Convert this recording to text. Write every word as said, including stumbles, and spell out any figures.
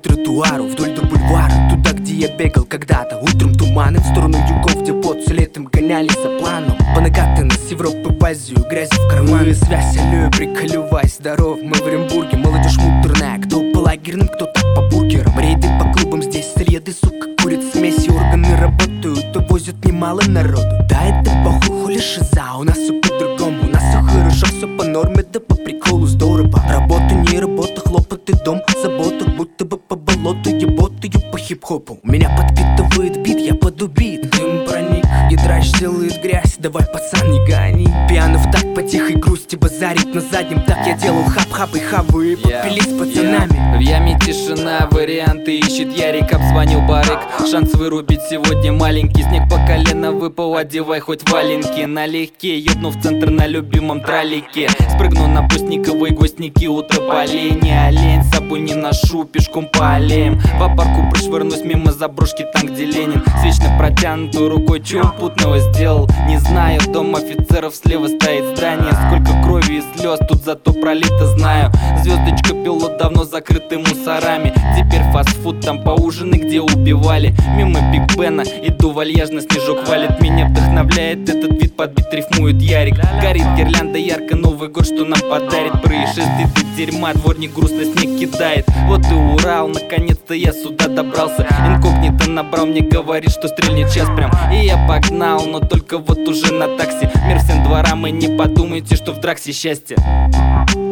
тротуару, вдоль до бульвара, туда, где я бегал когда-то. Утром туманы в сторону югов, где под все летом гонялись за планом. По накатанной с Европы в Азию, грязь в карманы. Связь, алло, приколювай, здоров, мы в Оренбурге. Молодежь муторная, кто по лагерным, кто так по бургерам. Рейды по клубам, здесь среды, сука, курят смеси. Органы работают, увозят немало народу. Да это похуй, хули шиза, у нас все по-другому. У нас все хорошо, все по норме, да по приколу здорово. Работа, не работа, хлопоты, дом, забота. Будто бы по болоту, еботаю по хип-хопу. Меня подпитывает бит, я подубит. Дым проник, и драч делает грязь. Давай, пацан, не гони. Пьяно в так по тихой грусти базарит на заднем. Так я делал хап-хап и хавы и попили с пацанами. Yeah. В яме тишина, варианты ищет Ярик. Обзвонил барык, шанс вырубить сегодня маленький. Снег по колено выпал, одевай хоть валенки. Налегке, едну в центр на любимом тралике. Спрыгну на Постниковой, гостники у тополей. Не олень, с собой не ношу, пешком по аллеям. По парку прошвырнусь мимо заброшки, там где Ленин. С вечно протянутой рукой, чё он путного сделал? Не знаю, дом офицеров слева стоит здание. Сколько крови и слез тут зато пролито, знаю. Звездочка пилот давно закрыты мусорами. Теперь фастфуд, там поужины, где убивали. Мимо Биг Бена иду вальяжно, снежок валит. Меня вдохновляет этот вид, подбит рифмует Ярик. Горит гирлянда ярко, Новый год что нам подарит. Происшествий до дерьма, дворник грустно снег кидает. Вот и Урал, наконец-то я сюда добрался. Инкогнито набрал, мне говорит, что стрельнет час прям. И я погнал, но только вот уже на такси. Мир всем дворам, и не подумайте, что в драксе счастье.